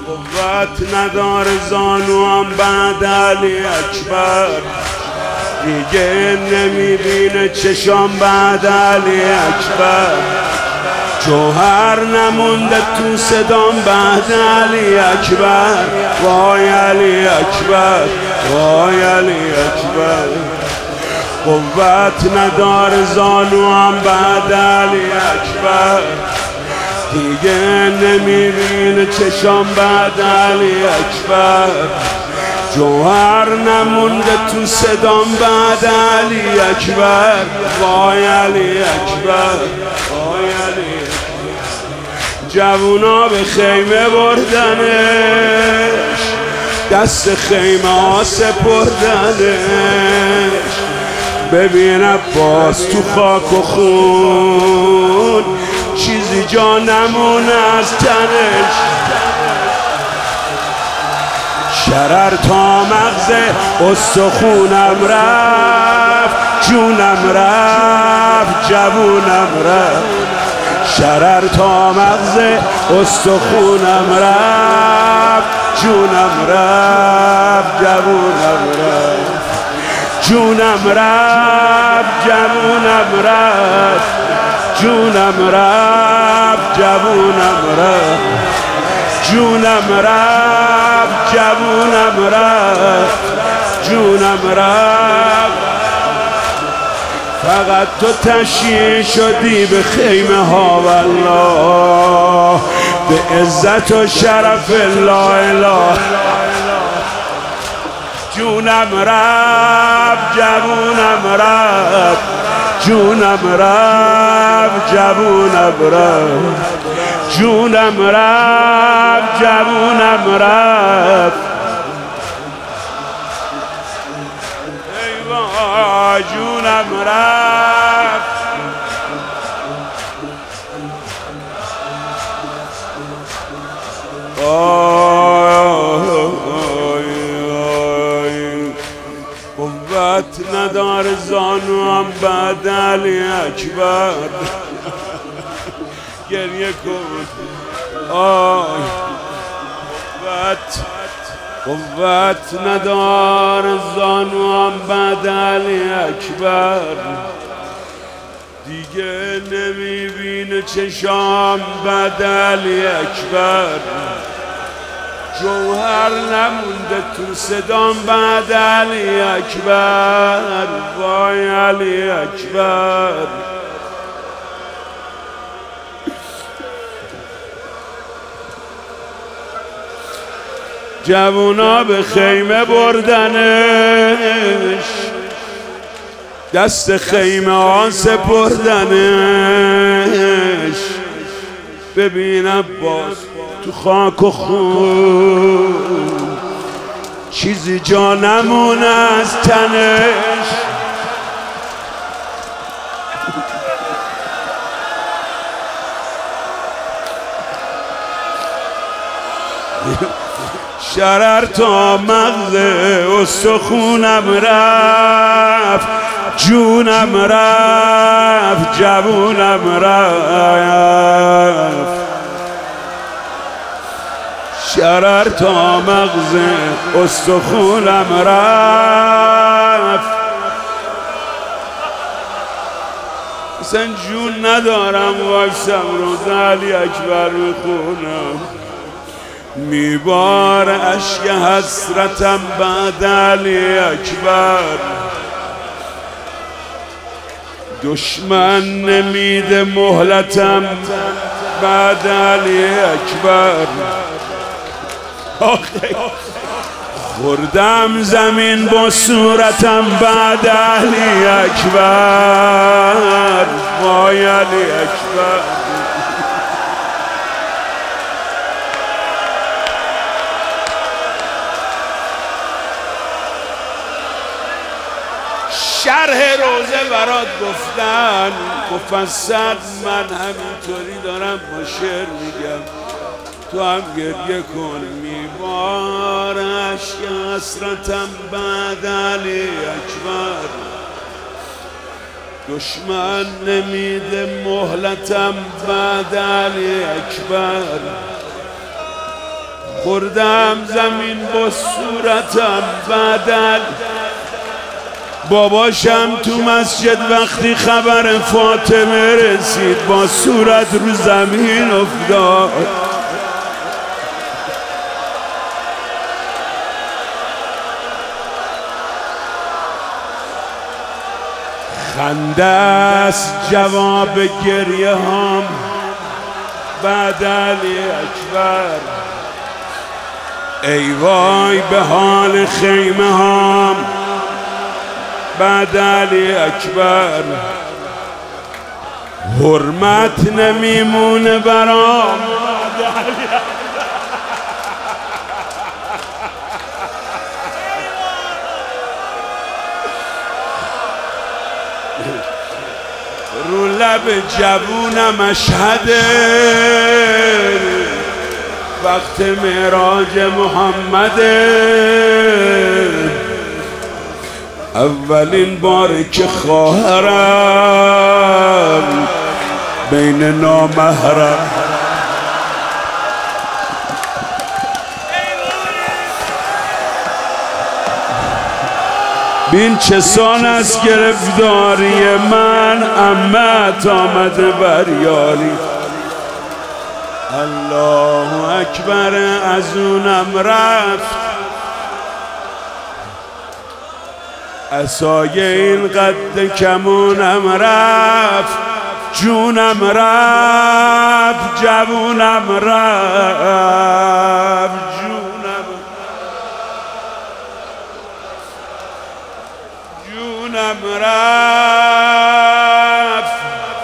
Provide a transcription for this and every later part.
قوت نداره زانوام بعد علی اکبر، دیگه نمیبینه چشام بعد علی اکبر، جوهر نمونده تو صدام بعد علی اکبر، وای علی اکبر، وای علی اکبر. قوت نداره زانوام بعد علی اکبر، دیگه نمیبینه چشام بعد علی اکبر، جوهر نمونده تو صدام بعد علی اکبر، وای علی اکبر، وای علی اکبر. جوونا به خیمه بردنش، دست خیمه ها سپردنش، ببین عباس تو خاک و خون چیزی جا نمونه از تنش، شرر تا مغز استخونم رفت، جونم رفت، جوونم رفت، شرر تا مغز استخونم رفت، جونم رفت، جوونم رفت، جونم رفت، جوونم رفت، جونم رفت، جوونم رفت، جونم رفت، جوونم رفت، جونم رفت. فقط تو تشییع شدی به خیمه ها والله، به عزت و شرف لا اله. جونم رفت، جوونم رفت، جونم رفت، جوونم رفت، جونم رفت، جوونم رفت. ای وای جونم رفت. قوت نداره زانوام بعد علی اکبر، گریه کن. قوت نداره زانوام بعد علی اکبر، دیگه نمیبینه چشام بعد علی اکبر، جوهر نمونده تو صدام بعد علی اکبر، وای علی اکبر. جوونا به خیمه بردنش، دست خیمه ها سپردنش، ببین عباس تو خاک و خون چیزی جا نمونه از تنش، شرر تا مغز استخونم رفت، جونم رفت، جوونم رفت، شرر تا مغز استخونم رفت. اصلا جون ندارم وایسم روز علی اکبر میخونم، میبار اشک حسرتم بعد علی اکبر، دشمن نمیده مهلتم بعد علی اکبر، خوردم زمین با صورتم بعد علی اکبر، وای علی اکبر. شرح روزه برات گفتن مفصل، من همینطوری دارم با شعر میگم، تو هم گریه کن. میبار اشک حسرتم بعد علی اکبر، دشمن نمیده مهلتم بعد علی اکبر، خوردم زمین با صورتم بدل. باباشم تو مسجد وقتی خبر فاطمه رسید با صورت رو زمین افتاد. خنده است جواب گریه هام بعد علی اکبر. ای وای به حال خیمه هام بعد علی اکبر. حرمت نمیمونه برام بعد علی اکبر. رو لب جوونم اشهده وقت معراج محمده. اولین بار که خواهرم بین نامحرم بین چه سان از گرفتاری من عمت آمده بر یاری. الله اکبر از اونم رفت عصای این قد کمونم رفت. جونم رفت جوونم رفت جونم رفت.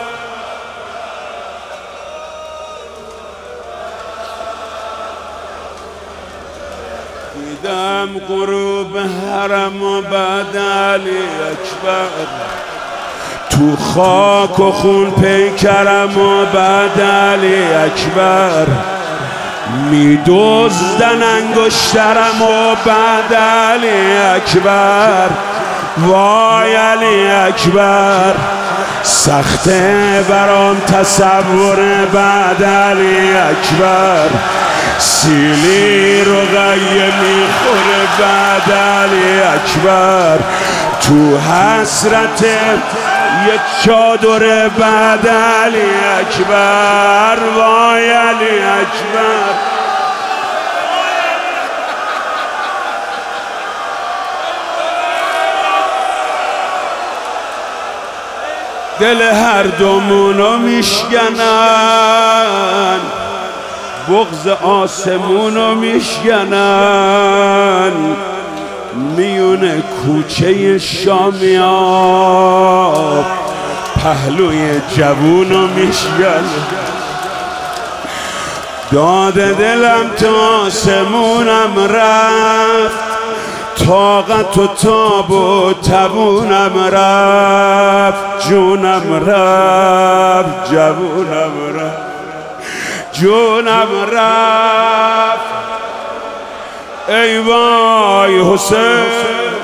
دیدم غروب حرم و بعد علی اکبر. تو خاک و خون پیکرم و بعد علی اکبر. میدزدن انگشترم و بعد علی اکبر. وای علی اکبر سخته برام تصور بعد علی اکبر. سیلی رو غیه میخوره بعد علی اکبر. تو حسرت یک چادر بعد علی اکبر. وای علی اکبر. دل هر دومونو میشکنن بغض آسمونو میشکنن. میونه کوچه شامیاب پهلوی جوونو میشکنن. داد دلم تا آسمونم رفت طاقت و تاب و توونم رفت. جونم رفت جوونم رفت جونم رفت. ای وای حسین